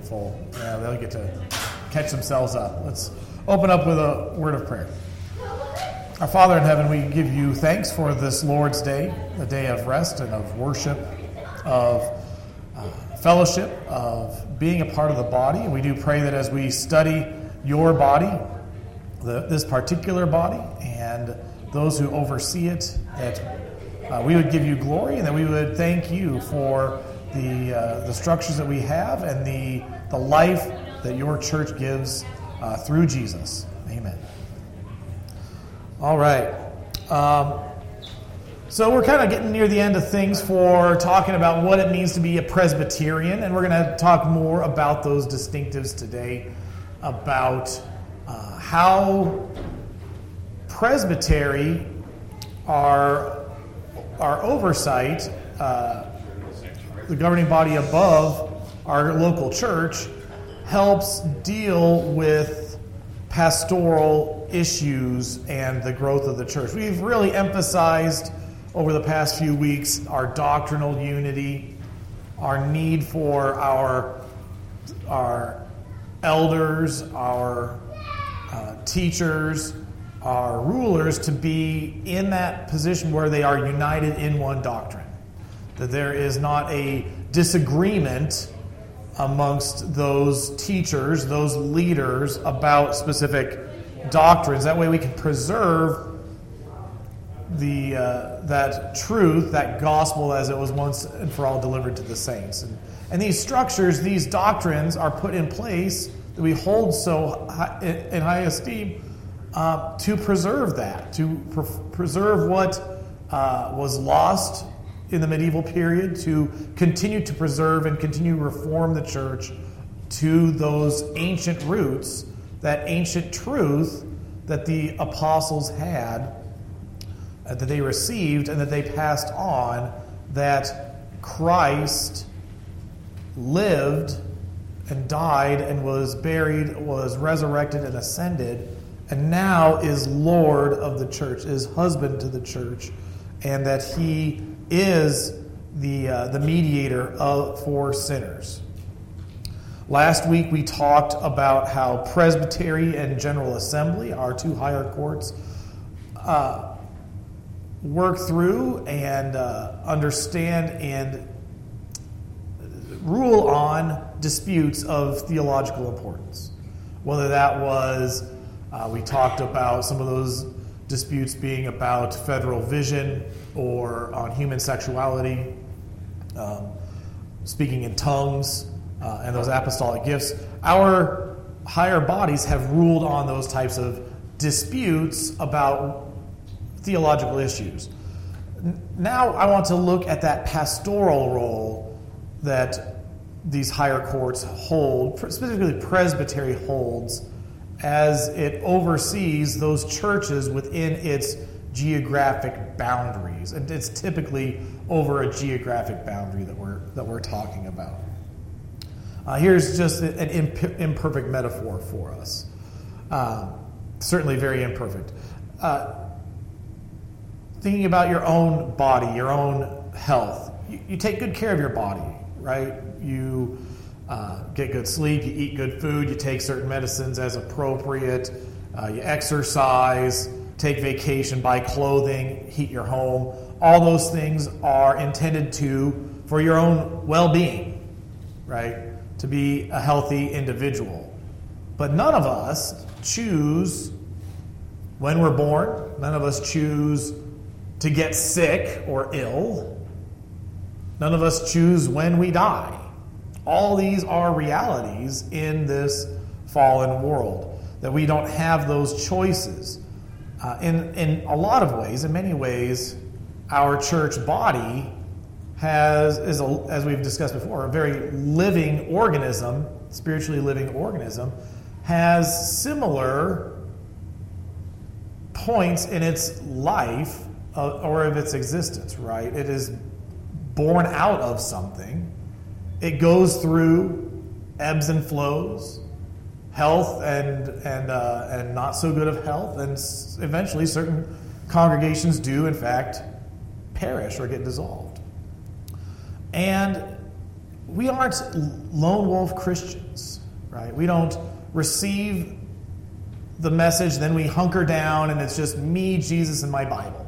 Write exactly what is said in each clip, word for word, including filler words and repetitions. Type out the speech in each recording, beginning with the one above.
full. Yeah, they'll get to catch themselves up. Let's open up with a word of prayer. Our Father in heaven, we give you thanks for this Lord's Day, a day of rest and of worship, of uh, fellowship, of being a part of the body. And we do pray that as we study your body, the, this particular body, and those who oversee it, that uh, we would give you glory and that we would thank you for the uh, the structures that we have and the, the life that your church gives uh, through Jesus. Amen. All right. Um, so we're kind of getting near the end of things for talking about what it means to be a Presbyterian, and we're going to talk more about those distinctives today, about uh, how presbytery, our, our oversight, uh, the governing body above our local church, helps deal with pastoral issues and the growth of the church. We've really emphasized over the past few weeks our doctrinal unity, our need for our, our elders, our uh, teachers, our rulers to be in that position where they are united in one doctrine. That there is not a disagreement amongst those teachers, those leaders, about specific doctrines. That way we can preserve the uh, that truth, that gospel as it was once and for all delivered to the saints. And, and these structures, these doctrines are put in place that we hold so high, in high esteem uh, to preserve that, to pre- preserve what uh, was lost in the medieval period, to continue to preserve and continue to reform the church to those ancient roots, that ancient truth that the apostles had, uh, that they received and that they passed on, that Christ lived and died and was buried, was resurrected and ascended, and now is Lord of the church, is husband to the church, and that he is the uh, the mediator of, for sinners. Last week we talked about how Presbytery and General Assembly, our two higher courts, uh, work through and uh, understand and rule on disputes of theological importance. Whether that was, uh, we talked about some of those disputes being about federal vision or on human sexuality, um, speaking in tongues, uh, and those apostolic gifts. Our higher bodies have ruled on those types of disputes about theological issues. Now I want to look at that pastoral role that these higher courts hold, specifically Presbytery holds, as it oversees those churches within its geographic boundaries. And it's typically over a geographic boundary that we're that we're talking about. Uh, here's just an imp- imperfect metaphor for us. Um, certainly very imperfect. Uh, thinking about your own body, your own health. You, you take good care of your body, right? You Uh, get good sleep, you eat good food, you take certain medicines as appropriate, uh, you exercise, take vacation, buy clothing, heat your home. All those things are intended to, for your own well-being, right? To be a healthy individual. But none of us choose when we're born, none of us choose to get sick or ill. None of us choose when we die. All these are realities in this fallen world, that we don't have those choices. Uh, in, in a lot of ways, in many ways, our church body has, is a, as we've discussed before, a very living organism, spiritually living organism, has similar points in its life uh, or of its existence, right? It is born out of something. It goes through ebbs and flows, health and and uh, and not so good of health, and eventually certain congregations do, in fact, perish or get dissolved. And we aren't lone wolf Christians, right? We don't receive the message, then we hunker down and it's just me, Jesus, and my Bible.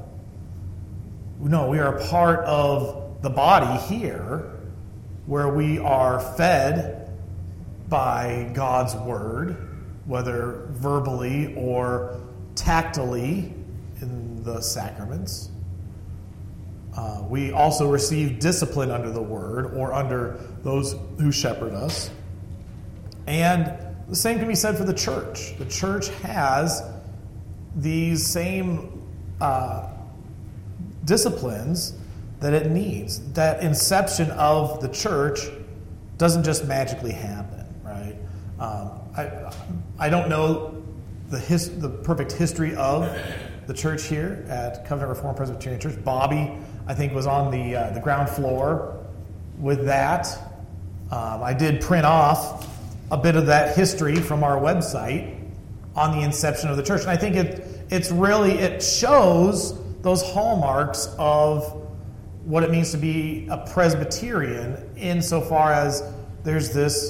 No, we are a part of the body here where we are fed by God's word, whether verbally or tactily in the sacraments. Uh, we also receive discipline under the word or under those who shepherd us. And the same can be said for the church. The church has these same uh, disciplines that it needs. That inception of the church doesn't just magically happen, right? Um, I I don't know the his, the perfect history of the church here at Covenant Reformed Presbyterian Church. Bobby, I think, was on the uh, the ground floor with that. Um, I did print off a bit of that history from our website on the inception of the church, and I think it it's really it shows those hallmarks of what it means to be a Presbyterian, insofar as there's this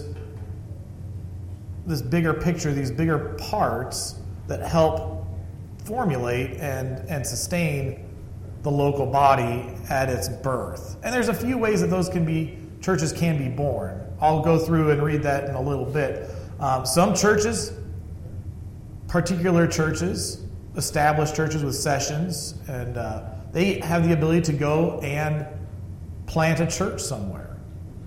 this bigger picture, these bigger parts that help formulate and, and sustain the local body at its birth. And there's a few ways that those can be, churches can be born. I'll go through and read that in a little bit. Um, some churches, particular churches, established churches with sessions, and uh, they have the ability to go and plant a church somewhere.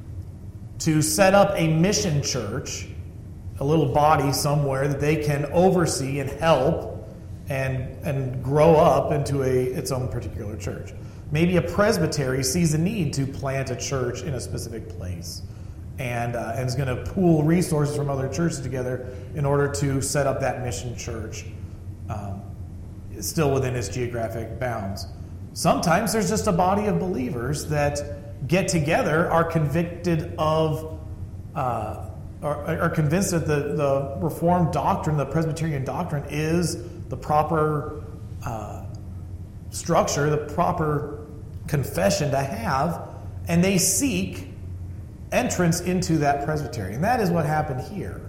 To set up a mission church, a little body somewhere that they can oversee and help and and grow up into a its own particular church. Maybe a presbytery sees a need to plant a church in a specific place and, uh, and is going to pool resources from other churches together in order to set up that mission church, um, still within its geographic bounds. Sometimes there's just a body of believers that get together, are convicted of, uh, are, are convinced that the, the Reformed doctrine, the Presbyterian doctrine, is the proper uh, structure, the proper confession to have, and they seek entrance into that presbytery. And that is what happened here.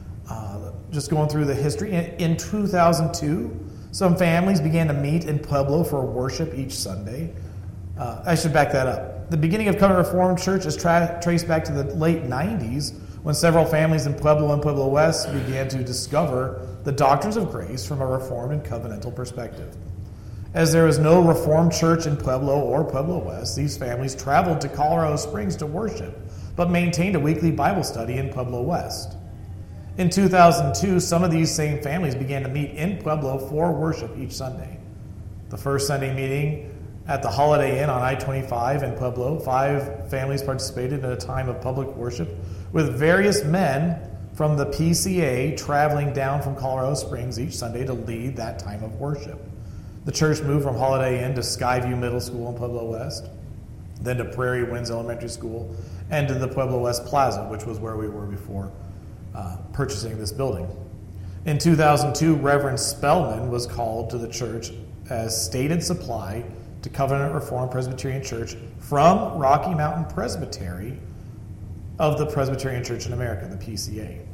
Uh, just going through the history, in, in two thousand two, some families began to meet in Pueblo for worship each Sunday. Uh, I should back that up. The beginning of Covenant Reformed Church is tra- traced back to the late nineties, when several families in Pueblo and Pueblo West began to discover the doctrines of grace from a Reformed and covenantal perspective. As there was no Reformed church in Pueblo or Pueblo West, these families traveled to Colorado Springs to worship, but maintained a weekly Bible study in Pueblo West. In two thousand two, some of these same families began to meet in Pueblo for worship each Sunday. The first Sunday meeting at the Holiday Inn on I twenty-five in Pueblo, five families participated in a time of public worship, with various men from the P C A traveling down from Colorado Springs each Sunday to lead that time of worship. The church moved from Holiday Inn to Skyview Middle School in Pueblo West, then to Prairie Winds Elementary School, and to the Pueblo West Plaza, which was where we were before uh, purchasing this building. In two thousand two, Reverend Spellman was called to the church as stated supply to Covenant Reformed Presbyterian Church from Rocky Mountain Presbytery of the Presbyterian Church in America, the P C A.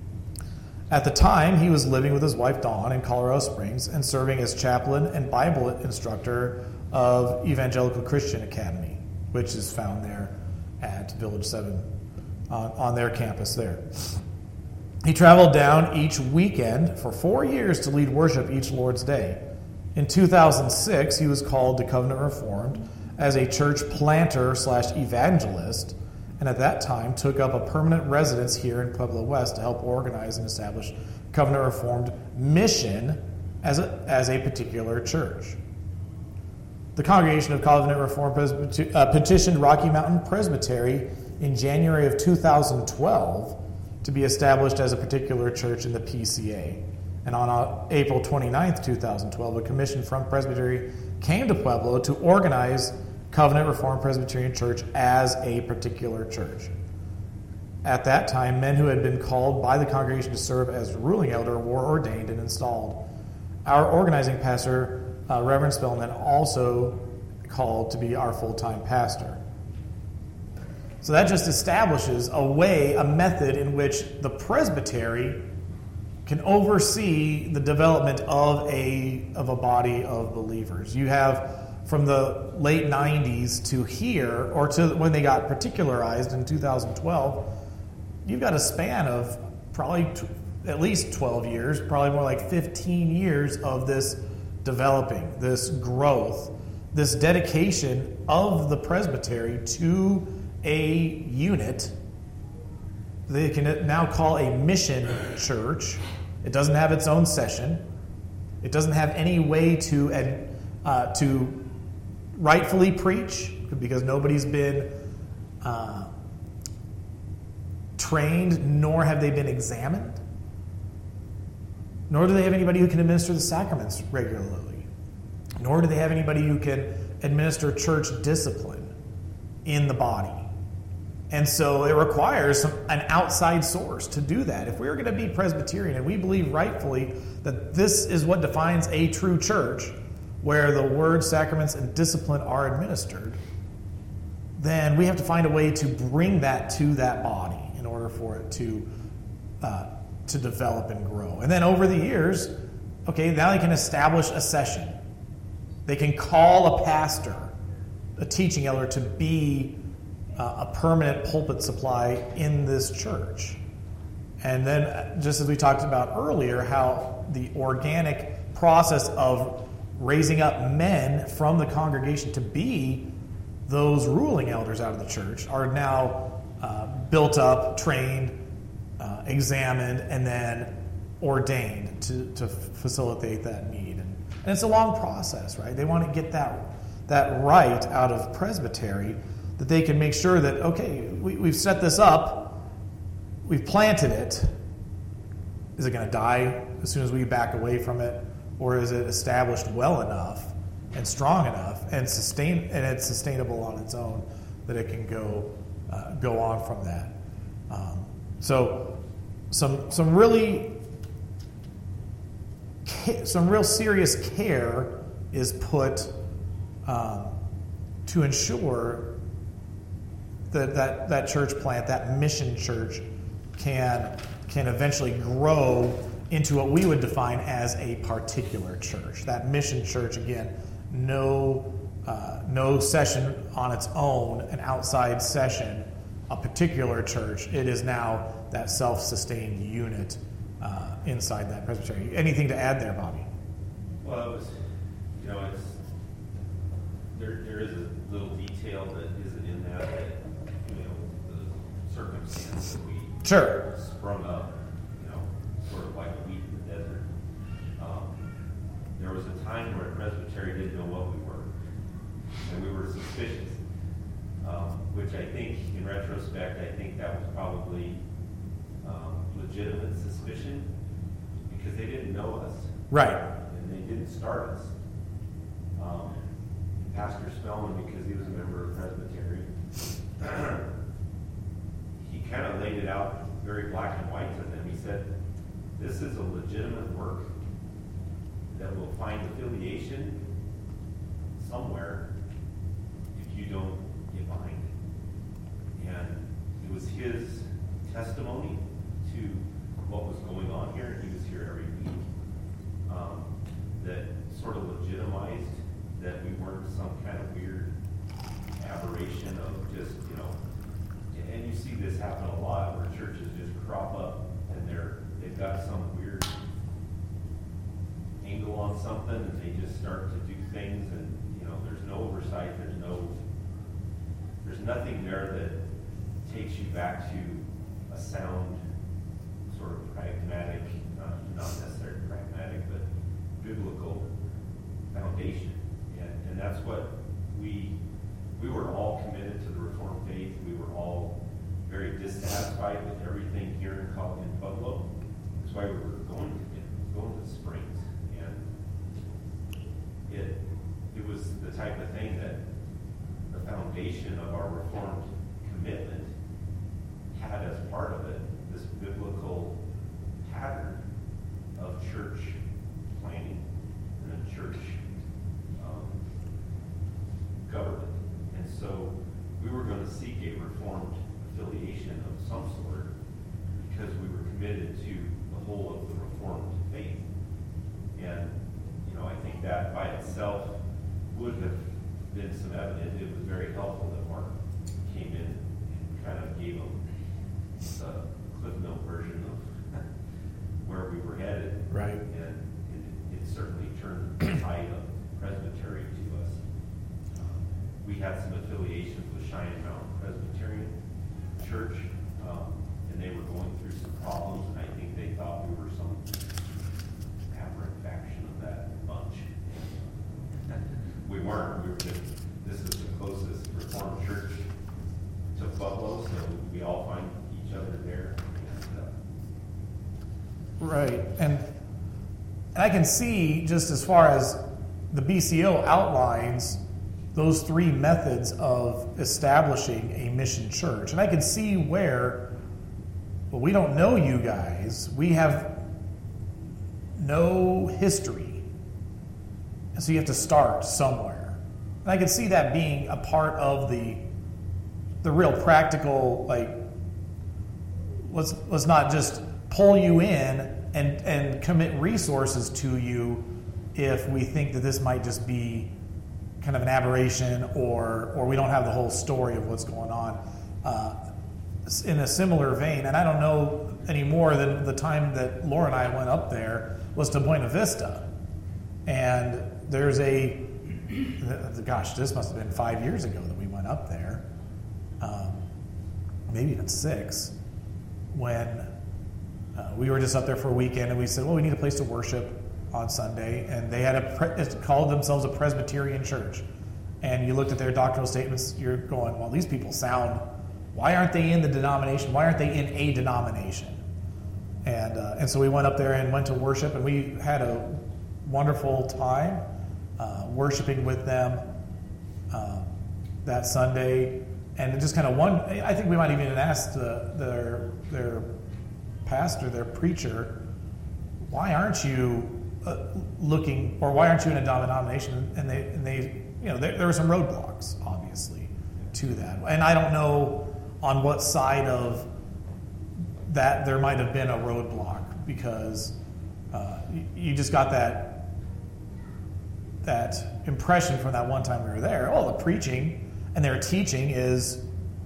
At the time, he was living with his wife Dawn in Colorado Springs and serving as chaplain and Bible instructor of Evangelical Christian Academy, which is found there at Village seven on, on their campus there. He traveled down each weekend for four years to lead worship each Lord's Day. In two thousand six, he was called to Covenant Reformed as a church planter slash evangelist, and at that time took up a permanent residence here in Pueblo West to help organize and establish Covenant Reformed mission as a, as a particular church. The congregation of Covenant Reformed Presbyter- uh, petitioned Rocky Mountain Presbytery in January of two thousand twelve to be established as a particular church in the P C A. And on uh, April twenty-ninth, two thousand twelve, a commission from Presbytery came to Pueblo to organize Covenant Reformed Presbyterian Church as a particular church. At that time, men who had been called by the congregation to serve as ruling elder were ordained and installed. Our organizing pastor, uh, Reverend Spellman, also called to be our full-time pastor. So that just establishes a way, a method in which the presbytery can oversee the development of a of a body of believers. You have from the late nineties to here, or to when they got particularized in two thousand twelve, you've got a span of probably t- at least twelve years, probably more like fifteen years of this developing, this growth, this dedication of the presbytery to a unit they can now call a mission church. It doesn't have its own session. It doesn't have any way to uh, to rightfully preach, because nobody's been uh, trained, nor have they been examined, nor do they have anybody who can administer the sacraments regularly, nor do they have anybody who can administer church discipline in the body. And so it requires some, an outside source to do that. If we're going to be Presbyterian and we believe rightfully that this is what defines a true church, where the word, sacraments, and discipline are administered, then we have to find a way to bring that to that body in order for it to uh, to develop and grow. And then over the years, okay, now they can establish a session. They can call a pastor, a teaching elder, to be uh, a permanent pulpit supply in this church. And then, just as we talked about earlier, how the organic process of raising up men from the congregation to be those ruling elders out of the church are now uh, built up, trained, uh, examined, and then ordained to, to facilitate that need. And, and it's a long process, right? They want to get that, that right out of presbytery, that they can make sure that, okay, we, we've set this up, we've planted it. Is it going to die as soon as we back away from it? Or is it established well enough and strong enough and sustain and it's sustainable on its own that it can go uh, go on from that? Um, so some some really some real serious care is put um, to ensure that, that that church plant, that mission church, can can eventually grow into what we would define as a particular church. That mission church, again, no uh, no session on its own, an outside session, a particular church. It is now that self-sustained unit uh, inside that presbytery. Anything to add there, Bobby? Well, it was, you know, it's there. There is a little detail that isn't in that, that you know, the circumstance that we sure sprung up. Sort of like a wheat in the desert. Um, there was a time where Presbytery didn't know what we were, and we were suspicious. Um, which I think, in retrospect, I think that was probably um, legitimate suspicion, because they didn't know us, right? And they didn't start us. Um, Pastor Spellman, because he was a member of Presbytery, he kind of laid it out very black and white to them. He said, this is a legitimate work that will find affiliation somewhere if you don't get behind it. And it was his testimony to what was going on here. He was here every week. Um, that sort of legitimized that we weren't some kind of weird aberration of just, you know, and you see this happen a lot where churches just crop up and they're they've got some weird angle on something and they just start to do things, and you know, there's no oversight, there's no there's nothing there that takes you back to a sound sort of pragmatic, not, not necessarily pragmatic, but biblical foundation. And, and that's what we we were all committed to the Reformed faith. We were all very dissatisfied with everything here in, in Pueblo. That's why we were going to going to the Springs, and it it was the type of thing that the foundation of our Reformed commitment had as part of it this biblical pattern of church planning and a church um, government, and so we were going to seek a Reformed committed to the whole of the Reformed faith. And, you know, I think that by itself would have been some evidence. It was very helpful that Mark came in and kind of gave them the Cliff Note version of where we were headed. Right. And it, it certainly turned the tide of presbytery to us. Um, we had some affiliations with Cheyenne Mountain Presbyterian Church, um, and they were going through some problems, and I think they thought we were some aberrant faction of that bunch. We weren't. We were just, this is the closest Reformed church to Buffalo, so we all find each other there. And, uh, Right. And, and I can see, just as far as the B C O outlines those three methods of establishing a mission church. And I can see where, well, we don't know you guys. We have no history. And so you have to start somewhere. And I can see that being a part of the the real practical, like, let's let's not just pull you in and, and commit resources to you if we think that this might just be kind of an aberration, or or we don't have the whole story of what's going on. Uh, in a similar vein, and I don't know any more than the time that Laura and I went up there was to Buena Vista. And there's a, gosh, this must have been five years ago that we went up there, um, maybe even six, when uh, we were just up there for a weekend, and we said, well, we need a place to worship on Sunday, and they had a pre- it called themselves a Presbyterian church. And you looked at their doctrinal statements, you're going, well, these people sound, why aren't they in the denomination? Why aren't they in a denomination? And uh, and so we went up there and went to worship, and we had a wonderful time uh, worshiping with them uh, that Sunday. And it just kind of one, I think we might even ask the, their their pastor, their preacher, why aren't you uh, looking, or why aren't you in a denomination? And they, and they you know, there, there were some roadblocks, obviously, to that. And I don't know on what side of that there might have been a roadblock, because uh, you, you just got that that impression from that one time we were there. Oh, the preaching and their teaching is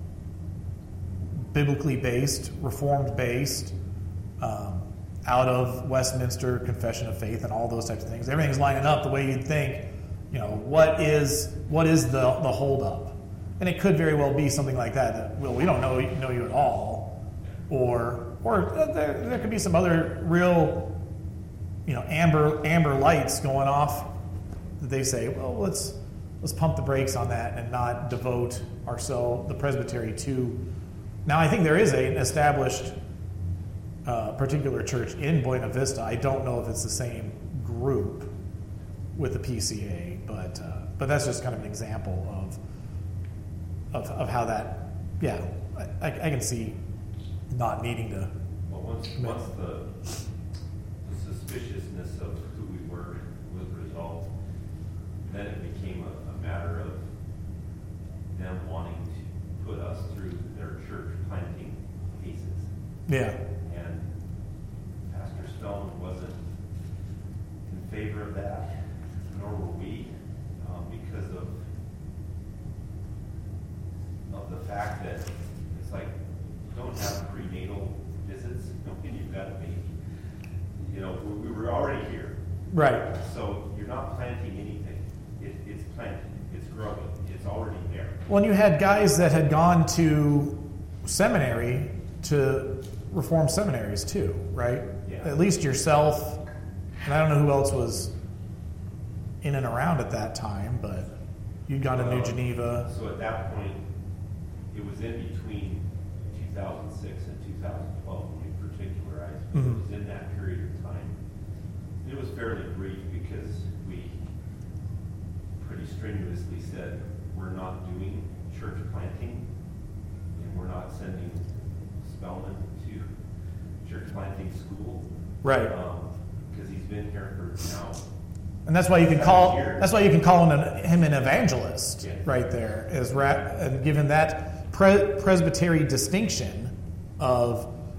biblically based, Reformed based, um, out of Westminster Confession of Faith and all those types of things. Everything's lining up the way you'd think. You know, what is what is the the holdup? And it could very well be something like that. That well, we don't know know you at all, or or there, there could be some other real, you know, amber amber lights going off that they say, well, let's let's pump the brakes on that and not devote ourselves, the presbytery, to. Now, I think there is an established uh, particular church in Buena Vista. I don't know if it's the same group with the P C A, but uh, but that's just kind of an example of of, of how that, yeah, I, I can see not needing to. Well, once once the, the suspiciousness of who we were was resolved, then it became a, a matter of them wanting to put us through their church planting cases. Yeah. And Pastor Stone wasn't in favor of that, nor were we, um, because of of the fact that it's like, don't have prenatal visits when you've got a baby. You know, we, we were already here. Right. So you're not planting anything. It, it's planted. It's growing. It's already there. Well, and you had guys that had gone to seminary, to Reformed seminaries too, right? Yeah. At least yourself, and I don't know who else was in and around at that time, but you'd gone to well, New Geneva. So at that point, it was in between two thousand six and two thousand twelve when we particularized. Mm-hmm. It was in that period of time. It was fairly brief because we pretty strenuously said we're not doing church planting, and we're not sending Spellman to church planting school. Right. Because um, he's been here for now. And that's why you can call years. that's why you can call him an, him an evangelist, yeah. right there, is ra- and given that pre- presbytery distinction of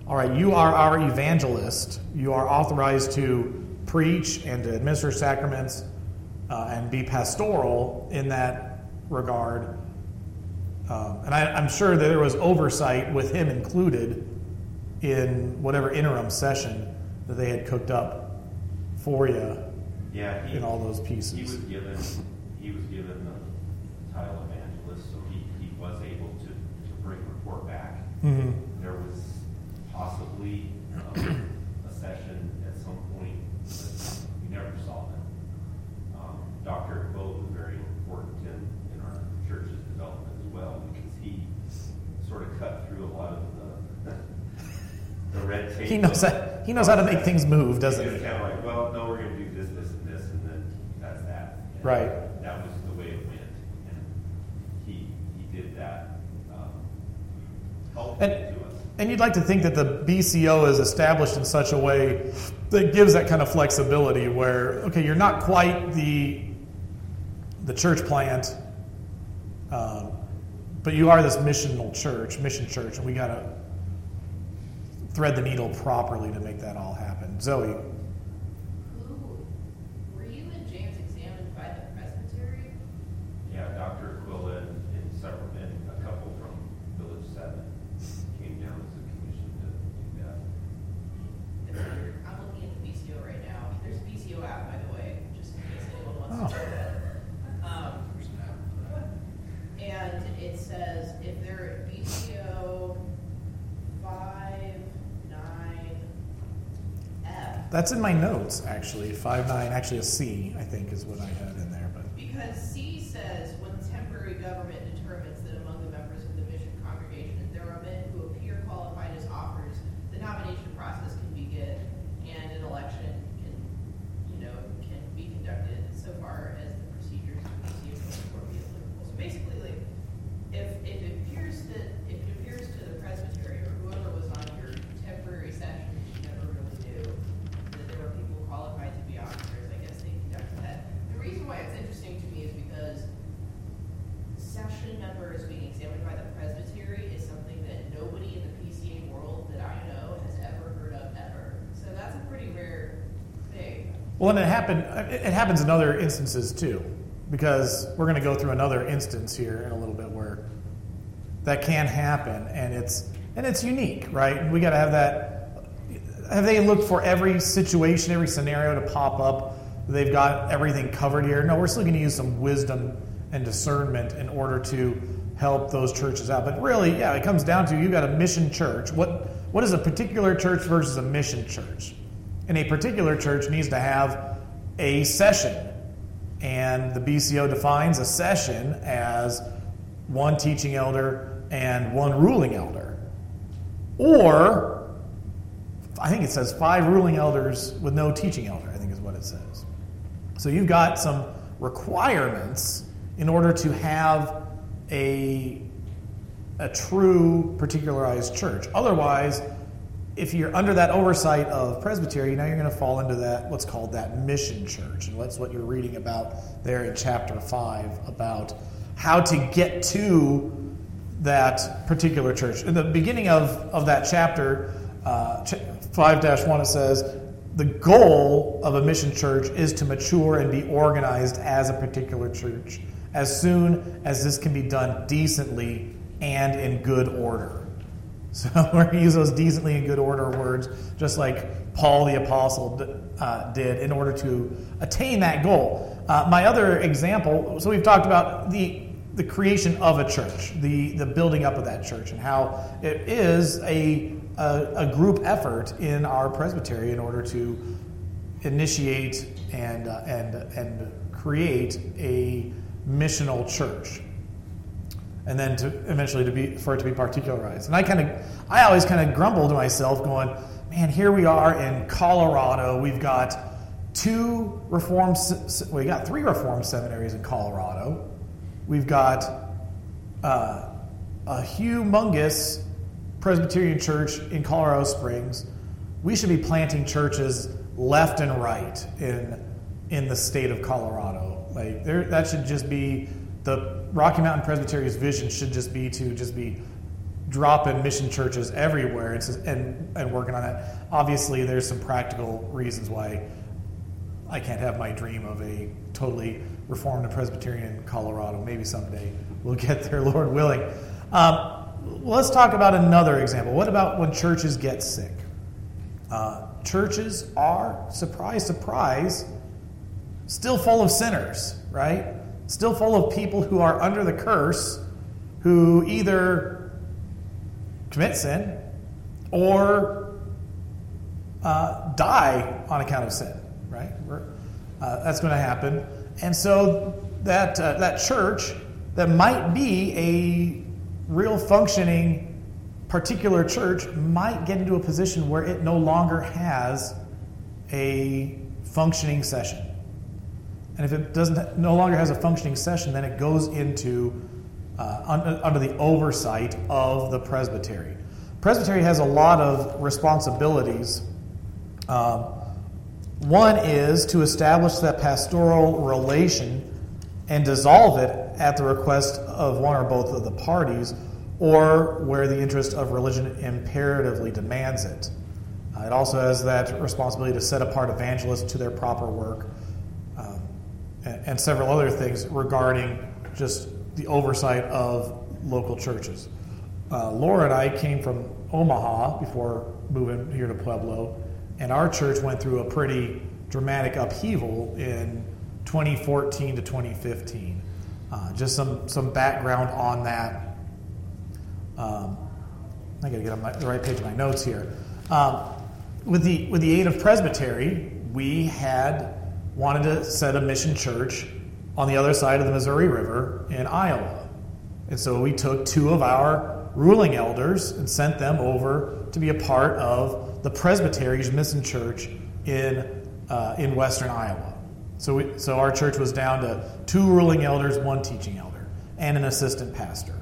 all right, you are our evangelist. You are authorized to preach and to administer sacraments uh, and be pastoral in that regard. Um, and I, I'm sure that there was oversight with him included in whatever interim session that they had cooked up for you. Yeah, he, in all those pieces. He was given he was given the title evangelist, so he, he was able to, to bring report back. Mm-hmm. There was possibly um, a session at some point, but we never saw them. Um, Doctor Quill was very important in, in our church's development as well, because he sort of cut through a lot of the the red tape. He knows that he knows how to make things move, doesn't he? he? Kind of like, well, no, we're going to do this, this, and this, and then that's that. And right. That was the way it went, and he he did that. Um, helpfully and, to us. And you'd like to think that the B C O is established in such a way that gives that kind of flexibility, where okay, you're not quite the the church plant, um, but you are this missional church, mission church, and we got to thread the needle properly to make that all happen. Zoe. Who, were you and James examined by the presbytery? Yeah, Doctor Quillen and several, and a couple from Village Seven came down as a commission to do that. It's weird. I'm looking at the B C O right now. There's a B C O app, by the way, just in case anyone wants Oh. to check that. Um, and it says if they're B C O five nine F. That's in my notes, actually. five nine, actually a C, I think, is what I had in there. But Because C says when temporary government determines that among the members of the mission congregation there are men who appear qualified as offers, the nomination process can begin and an election can, you know, can be conducted so far as the procedures of the B C O will be applicable. So basically, like, if, if it appears that if it appears to the presbytery or whoever was on your temporary session, which you never really knew, that there were people qualified to be officers, I guess they conducted that. The reason why it's interesting to me is because session members being examined by the presbytery is something that nobody in the P C A world that I know has ever heard of ever. So that's a pretty rare thing. well, and it happened. It happens in other instances too, because we're going to go through another instance here in a little bit where that can happen, and it's and it's unique, right? We got to have that. Have they looked for every situation, every scenario to pop up? They've got everything covered here. No, we're still going to use some wisdom and discernment in order to help those churches out. But really, yeah, it comes down to you've got a mission church. What what is a particular church versus a mission church? And a particular church needs to have a session. And the B C O defines a session as one teaching elder and one ruling elder. Or, I think it says five ruling elders with no teaching elder, I think is what it says. So you've got some requirements in order to have a, a true particularized church. Otherwise, if you're under that oversight of presbytery, now you're going to fall into that, what's called that mission church. And that's what you're reading about there in chapter five, about how to get to that particular church. In the beginning of, of that chapter, uh, five dash one, it says, the goal of a mission church is to mature and be organized as a particular church as soon as this can be done decently and in good order. So we're going to use those decently and good order words, just like Paul the Apostle uh, did, in order to attain that goal. Uh, my other example, so we've talked about the the creation of a church, the, the building up of that church, and how it is a, a, a group effort in our presbytery in order to initiate and uh, and and create a missional church, and then to eventually to be for it to be particularized. And I kind of, I always kind of grumble to myself, going, "Man, here we are in Colorado. We've got two reformed, we got three reformed seminaries in Colorado. We've got uh, a humongous Presbyterian church in Colorado Springs. We should be planting churches left and right in in the state of Colorado. Like there, that should just be the Rocky Mountain Presbytery's vision. Should just be to just be dropping mission churches everywhere and, and and working on that. Obviously, there's some practical reasons why I can't have my dream of a totally Reformed and Presbyterian Colorado. Maybe someday we'll get there, Lord willing. Um, let's talk about another example. What about when churches get sick? Uh, churches are, surprise, surprise, still full of sinners, right? Still full of people who are under the curse, who either commit sin or uh, die on account of sin, right? Uh, that's going to happen. And so that uh, that church that might be a real functioning particular church might get into a position where it no longer has a functioning session. And if it doesn't no longer has a functioning session, then it goes into uh, under, under the oversight of the presbytery. Presbytery has a lot of responsibilities. Um, one is to establish that pastoral relation and dissolve it at the request of one or both of the parties, or where the interest of religion imperatively demands it. Uh, it also has that responsibility to set apart evangelists to their proper work, um, and, and several other things regarding just the oversight of local churches. Uh, Laura and I came from Omaha before moving here to Pueblo, and our church went through a pretty dramatic upheaval in twenty fourteen to twenty fifteen. Uh, just some, some background on that. Um, I got to get on my, the right page of my notes here. Um, with the with the aid of Presbytery, we had wanted to set a mission church on the other side of the Missouri River in Iowa, and so we took two of our ruling elders and sent them over to be a part of the Presbytery's mission church in uh, in western Iowa. So we, so our church was down to two ruling elders, one teaching elder, and an assistant pastor.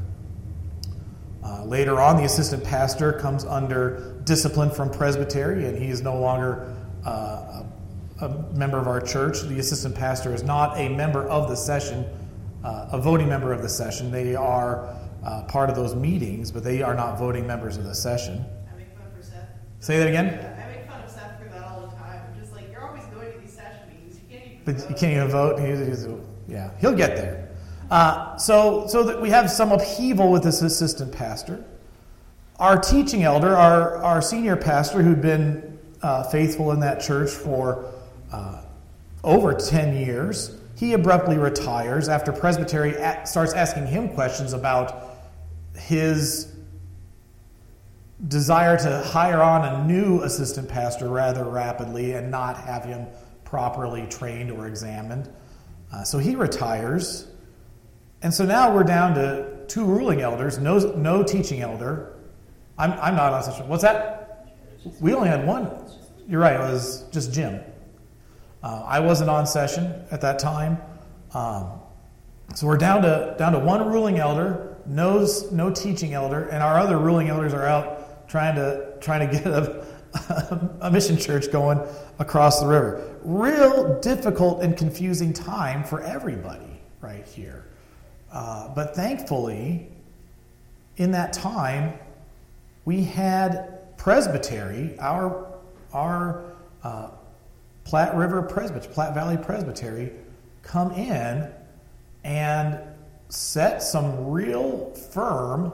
Uh, later on, the assistant pastor comes under discipline from Presbytery, and he is no longer uh, a, a member of our church. The assistant pastor is not a member of the session, uh, a voting member of the session. They are uh, part of those meetings, but they are not voting members of the session. I make fun for Seth. Say that again? I make fun of Seth for that all the time. I'm just like, you're always going to these session meetings. You can't even But vote. you can't even vote. He's, he's, yeah, he'll get there. Uh, so, so that we have some upheaval with this assistant pastor. Our teaching elder, our, our senior pastor, who'd been uh, faithful in that church for uh, over ten years, he abruptly retires after Presbytery at, starts asking him questions about his desire to hire on a new assistant pastor rather rapidly and not have him properly trained or examined. Uh, so he retires. And so now we're down to two ruling elders, no, no teaching elder. I'm, I'm not on session. What's that? We only had one. You're right, it was just Jim. Uh, I wasn't on session at that time. Um, so we're down to down to one ruling elder, no, no teaching elder, and our other ruling elders are out trying to trying to get a, a mission church going across the river. Real difficult and confusing time for everybody right here. Uh, but thankfully, in that time, we had Presbytery, our our uh, Platte River Presbytery, Platte Valley Presbytery, come in and set some real firm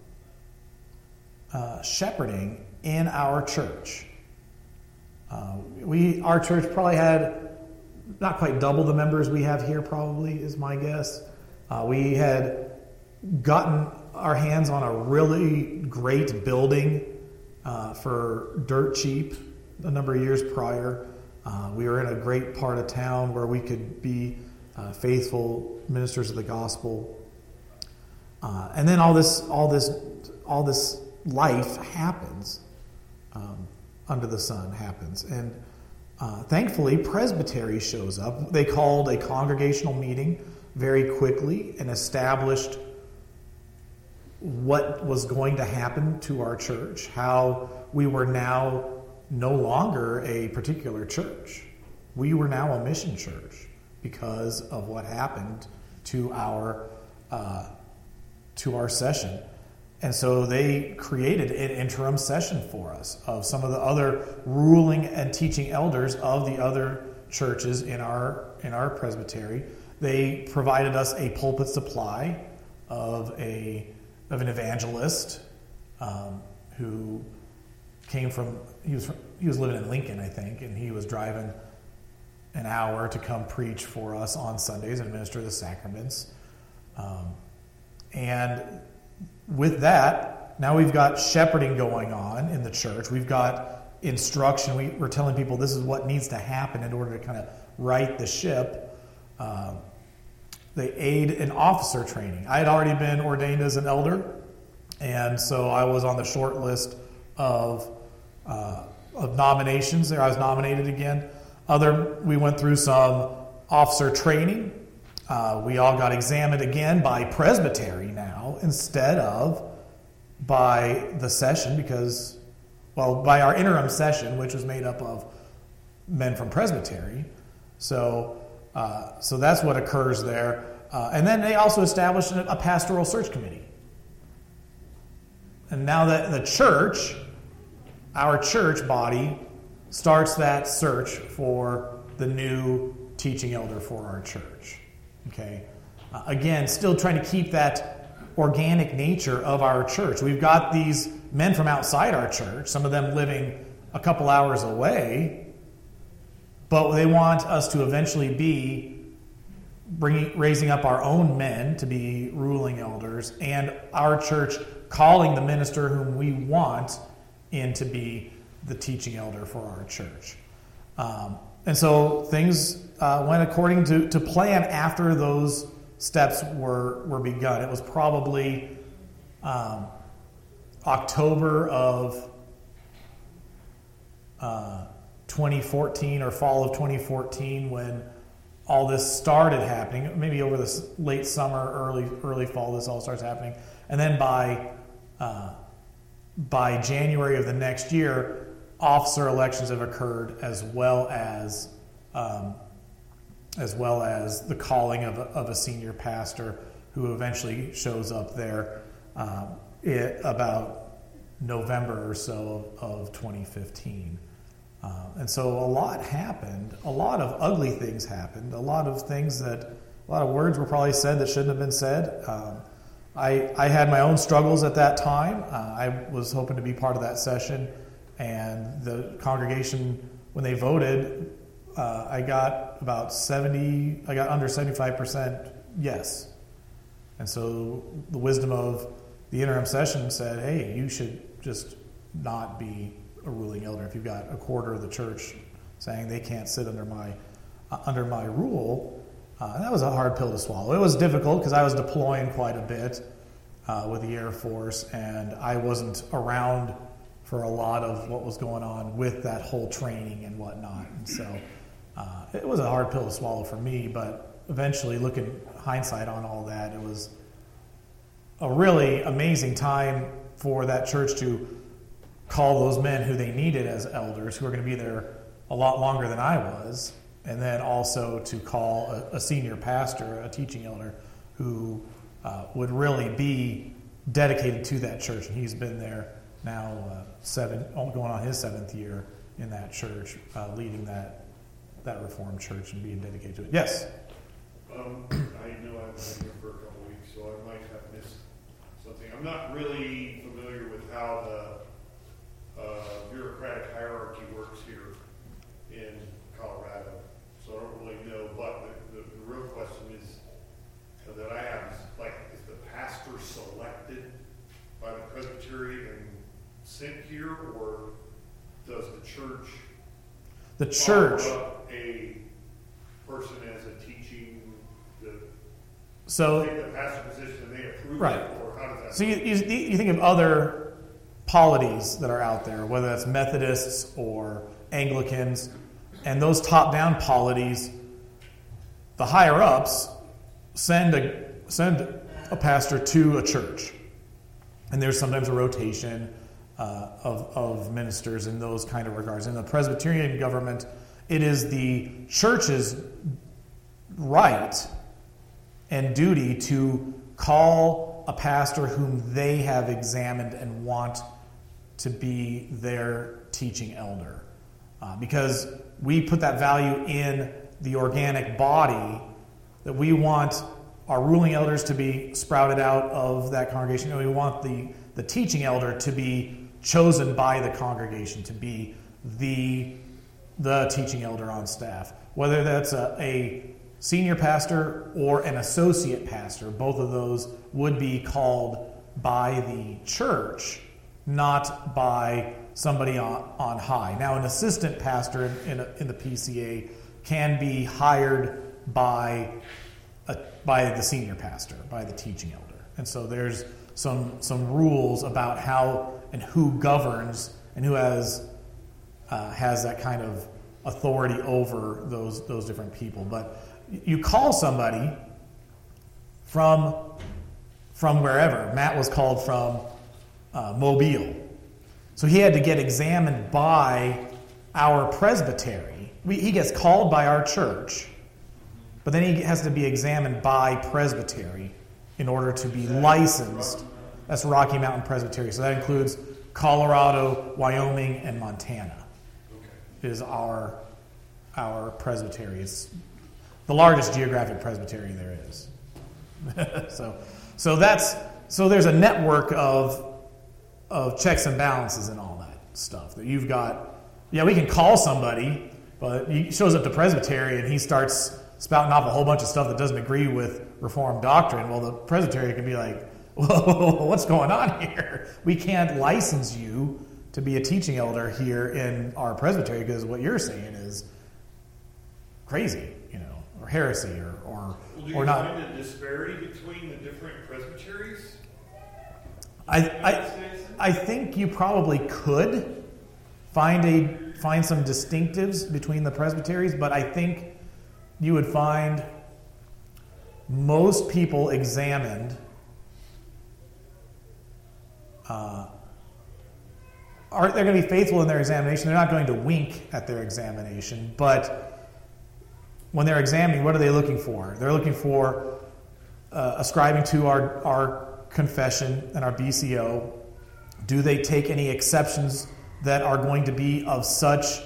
uh, shepherding in our church. Uh, we our church probably had not quite double the members we have here. Probably is my guess. Uh, we had gotten our hands on a really great building uh, for dirt cheap a number of years prior. Uh, we were in a great part of town where we could be uh, faithful ministers of the gospel. Uh, and then all this, all this, all this life happens um, under the sun happens, and uh, thankfully Presbytery shows up. They called a congregational meeting very quickly and established what was going to happen to our church, how we were now no longer a particular church. We were now a mission church because of what happened to our uh, to our session. And so they created an interim session for us of some of the other ruling and teaching elders of the other churches in our in our presbytery. They provided us a pulpit supply of a of an evangelist um, who came from he was from, he was living in Lincoln, I think, and he was driving an hour to come preach for us on Sundays and minister the sacraments. Um, and with that, now we've got shepherding going on in the church. We've got instruction. We, we're telling people this is what needs to happen in order to kind of right the ship. Um, they aid in officer training. I had already been ordained as an elder, and so I was on the short list of uh, of nominations there. I was nominated again. Other, we went through some officer training. Uh, we all got examined again by presbytery now instead of by the session because, well, by our interim session, which was made up of men from presbytery. So, uh, so that's what occurs there. Uh, and then they also established a, a pastoral search committee. And now that the church, our church body, starts that search for the new teaching elder for our church. Okay. Uh, again, still trying to keep that organic nature of our church. We've got these men from outside our church, some of them living a couple hours away, but they want us to eventually be bringing, raising up our own men to be ruling elders, and our church calling the minister whom we want in to be the teaching elder for our church. Um, and so things uh, went according to, to plan after those steps were, were begun. It was probably um, October of uh, twenty fourteen or fall of twenty fourteen when all this started happening. Maybe over this late summer, early early fall, this all starts happening. And then by uh, by January of the next year, officer elections have occurred, as well as um, as well as the calling of a, of a senior pastor who eventually shows up there um, it, about November or so of, of twenty fifteen. Um, and so a lot happened. A lot of ugly things happened. A lot of things that, a lot of words were probably said that shouldn't have been said. Um, I, I had my own struggles at that time. Uh, I was hoping to be part of that session. And the congregation, when they voted, uh, I got about seventy, I got under seventy-five percent yes. And so the wisdom of the interim session said, hey, you should just not be a ruling elder. If you've got a quarter of the church saying they can't sit under my uh, under my rule, uh, that was a hard pill to swallow. It was difficult because I was deploying quite a bit uh, with the Air Force, and I wasn't around for a lot of what was going on with that whole training and whatnot. And so uh, it was a hard pill to swallow for me, but eventually, looking hindsight on all that, it was a really amazing time for that church to call those men who they needed as elders, who are going to be there a lot longer than I was, and then also to call a, a senior pastor, a teaching elder, who uh, would really be dedicated to that church. And he's been there now uh, seven, going on his seventh year in that church, uh, leading that that Reformed church and being dedicated to it. Yes? Um, I know I've been here for a couple weeks, so I might have missed something. I'm not really familiar with how the uh, bureaucratic hierarchy works here in Colorado, so I don't really know. But the, the, the real question is uh, that I have is, like, is the pastor selected by the presbytery and sent here, or does the church the church up a person as a teaching the so take the pastor position and they approve right. it, or how does that so you, you you think of other polities that are out there, whether that's Methodists or Anglicans, and those top-down polities, the higher ups send a send a pastor to a church, and there's sometimes a rotation uh, of of ministers in those kind of regards. In the Presbyterian government, it is the church's right and duty to call a pastor whom they have examined and want to be their teaching elder. Uh, because we put that value in the organic body, that we want our ruling elders to be sprouted out of that congregation, and we want the, the teaching elder to be chosen by the congregation, to be the, the teaching elder on staff. Whether that's a, a senior pastor or an associate pastor, both of those would be called by the church, not by somebody on, on high. Now, an assistant pastor in, in, a, in the P C A can be hired by a, by the senior pastor, by the teaching elder. And so there's some some rules about how and who governs and who has uh, has that kind of authority over those those different people. But you call somebody from from wherever. Matt was called from uh, Mobile. So he had to get examined by our presbytery. We, he gets called by our church, but then he has to be examined by presbytery in order to be licensed. That's Rocky Mountain Presbytery. So that includes Colorado, Wyoming, and Montana. Okay. Is our our presbytery. It's the largest geographic presbytery there is. so so that's so there's a network of of checks and balances and all that stuff that you've got. Yeah, we can call somebody, but he shows up to presbytery and he starts spouting off a whole bunch of stuff that doesn't agree with Reformed doctrine. Well, the presbytery can be like, whoa, what's going on here? We can't license you to be a teaching elder here in our presbytery because what you're saying is crazy, you know, or heresy, or or, well, do or you not. find a disparity between the different presbyteries? I, I I think you probably could find a find some distinctives between the presbyteries, but I think you would find most people examined uh, are they're going to be faithful in their examination. They're not going to wink at their examination, but when they're examining, what are they looking for? They're looking for uh, ascribing to our our confession and our B C O. Do they take any exceptions that are going to be of such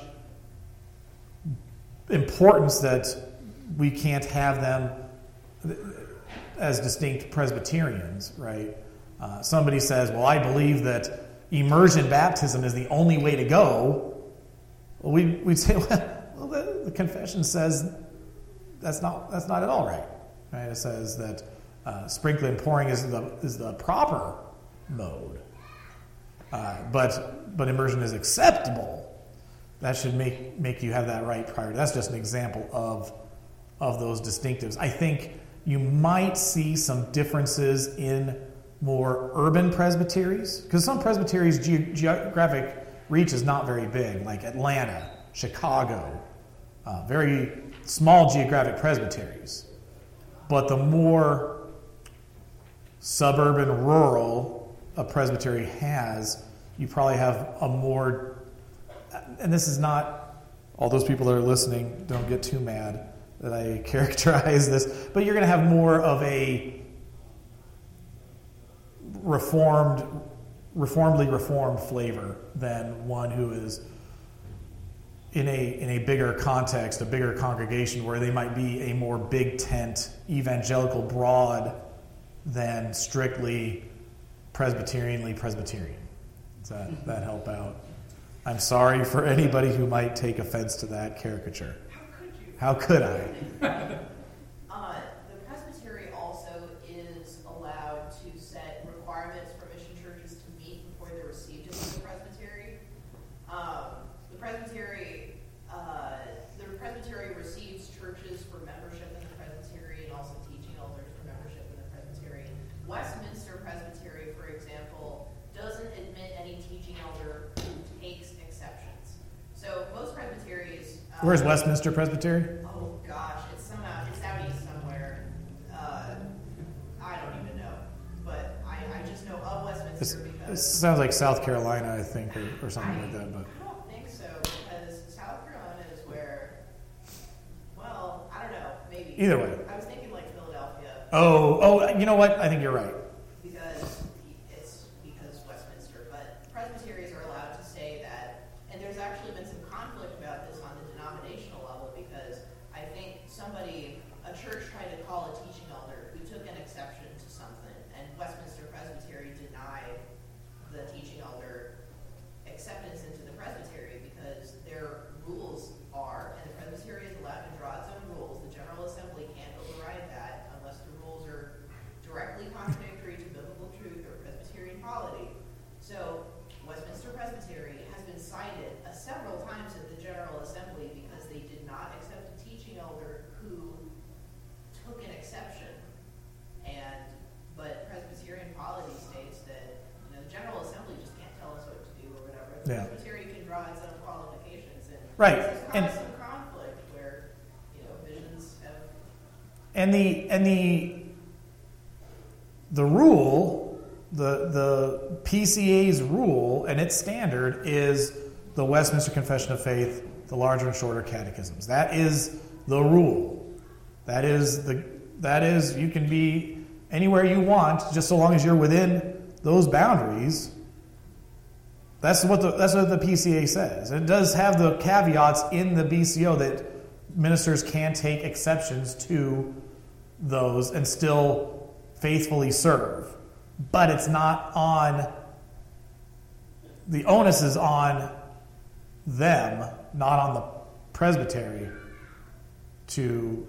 importance that we can't have them as distinct Presbyterians, right? Uh, somebody says, well, I believe that immersion baptism is the only way to go. Well, we, we'd say, well, the, the confession says that's not that's not at all right. Right? It says that uh, sprinkling and pouring is the is the proper mode. Uh, but but immersion is acceptable. That should make make you have that right prior. That's just an example of of those distinctives. I think you might see some differences in more urban presbyteries, because some presbyteries' ge- geographic reach is not very big, like Atlanta, Chicago, uh, very small geographic presbyteries. But the more suburban, rural a presbytery has, you probably have a more, and this is not, all those people that are listening, don't get too mad that I characterize this, but you're going to have more of a reformed, reformedly reformed flavor than one who is in a in a bigger context, a bigger congregation, where they might be a more big tent, evangelical broad than strictly Presbyterianly Presbyterian. Does that, that help out? I'm sorry for anybody who might take offense to that caricature. How could you? How could I? Uh, the presbytery also is allowed to set requirements for mission churches to meet before they're received into the presbytery. Um, the presbytery, uh, the presbytery receives churches for membership in the presbytery and also teaching elders for membership in the presbytery. Westminster Presbytery, for example, doesn't admit any teaching elder who takes exceptions. So most presbyteries. Um, Where's Westminster Presbytery? Oh gosh, it's somehow it's out east somewhere. Uh, I don't even know, but I, I just know of Westminster It's, because it sounds like South Carolina, I think, or, or something I, like that. But I don't think so, because South Carolina is where. Well, I don't know, maybe. either way. I was thinking like Philadelphia. Oh, oh, you know what? I think you're right. Because decided uh, several times at the General Assembly because they did not accept a teaching elder who took an exception. And, but Presbyterian polity states that, you know, the General Assembly just can't tell us what to do or whatever. The Yeah. Presbyterian can draw its own qualifications. And Right. this has And- caused some conflict where, you know, visions have. And the and the the rule, the the P C A's rule and its standard is the Westminster Confession of Faith, the larger and shorter catechisms. That is the rule. That is the that is you can be anywhere you want, just so long as you're within those boundaries. That's what the that's what the P C A says. It does have the caveats in the B C O that ministers can take exceptions to those and still faithfully serve. But it's not on, the onus is on them, not on the presbytery to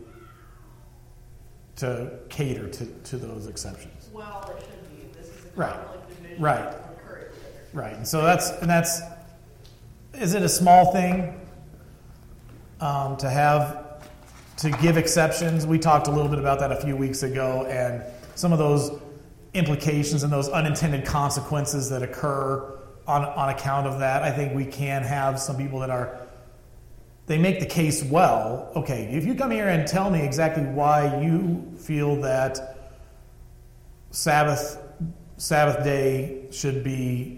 to cater to, to those exceptions. Well, it should be. This is a Right. conflict of vision. Right. Currently. Right. And so that's and that's is it a small thing um, to have to give exceptions? We talked a little bit about that a few weeks ago, and some of those implications and those unintended consequences that occur on on account of that. I think we can have some people that are they make the case well. Okay, if you come here and tell me exactly why you feel that Sabbath Sabbath day should be,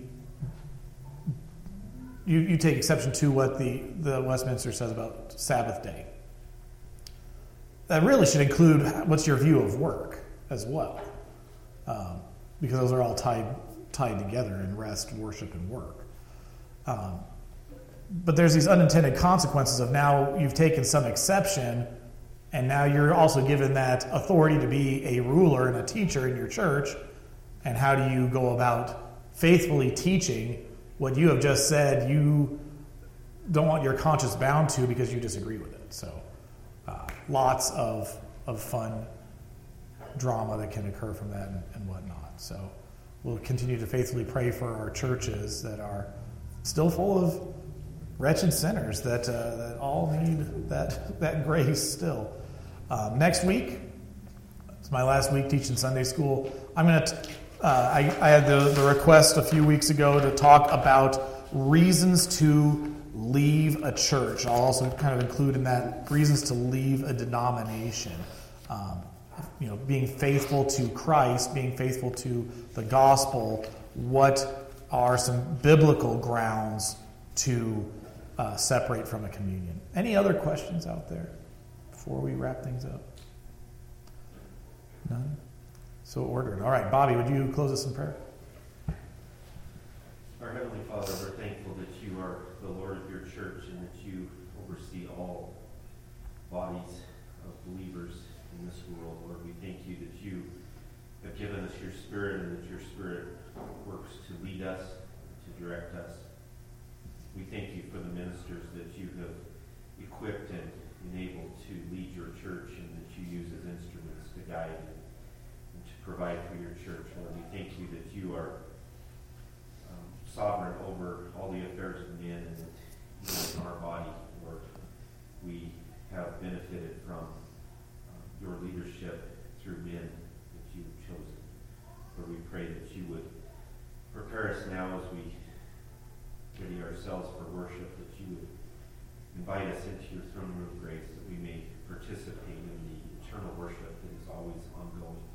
you, you take exception to what the, the Westminster says about Sabbath day. That really should include what's your view of work as well, um, because those are all tied tied together in rest, worship, and work. Um, but there's these unintended consequences of now you've taken some exception, and now you're also given that authority to be a ruler and a teacher in your church. And how do you go about faithfully teaching what you have just said you don't want your conscience bound to because you disagree with it? So uh, lots of of fun drama that can occur from that and, and whatnot. So we'll continue to faithfully pray for our churches that are still full of wretched sinners that uh, that all need that that grace still. Um, next week, it's my last week teaching Sunday school. I'm going to. Uh, I, I had the, the request a few weeks ago to talk about reasons to leave a church. I'll also kind of include in that reasons to leave a denomination. Um, you know, being faithful to Christ, being faithful to the gospel. What are some biblical grounds to uh, separate from a communion? Any other questions out there before we wrap things up? None? So ordered. All right, Bobby, would you close us in prayer? Our Heavenly Father, we're thankful that you are the Lord of your church and that you oversee all bodies of believers in this world. Lord, we thank you that you have given us your Spirit and that your Spirit works to lead us, to direct us. We thank you for the ministers that you have equipped and enabled to lead your church and that you use as instruments to guide and provide for your church. Lord, we thank you that you are um, sovereign over all the affairs of men and that even in our body, Lord, we have benefited from uh, your leadership through men that you have chosen. Lord, we pray that you would prepare us now as we ready ourselves for worship, that you would invite us into your throne room of grace, that we may participate in the eternal worship that is always ongoing.